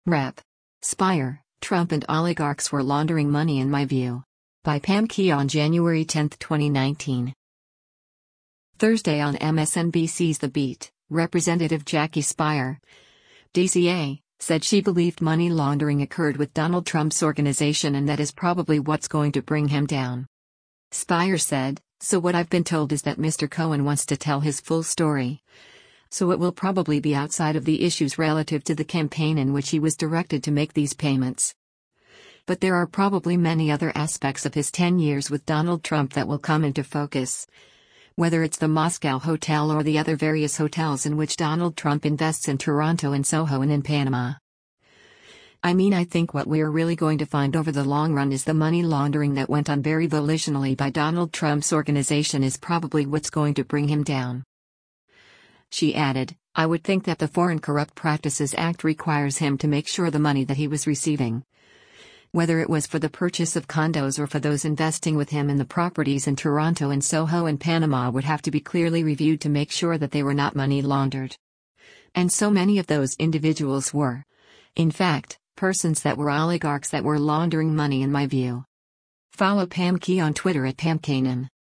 Rep. Spire, Trump and oligarchs were laundering money in my view. By Pam Key on January 10, 2019. Thursday on MSNBC's The Beat, Representative Jackie Spire, DCA, said she believed money laundering occurred with Donald Trump's organization and that is probably what's going to bring him down. Spire said, "So what I've been told is that Mr. Cohen wants to tell his full story. So it will probably be outside of the issues relative to the campaign in which he was directed to make these payments. But there are probably many other aspects of his 10 years with Donald Trump that will come into focus. Whether it's the Moscow Hotel or the other various hotels in which Donald Trump invests in Toronto and Soho and in Panama. I think what we're really going to find over the long run is the money laundering that went on very volitionally by Donald Trump's organization is probably what's going to bring him down." She added, "I would think that the Foreign Corrupt Practices Act requires him to make sure the money that he was receiving, whether it was for the purchase of condos or for those investing with him in the properties in Toronto and Soho and Panama, would have to be clearly reviewed to make sure that they were not money laundered. And so many of those individuals were, in fact, persons that were oligarchs that were laundering money in my view." Follow Pam Key on Twitter at PamKanan.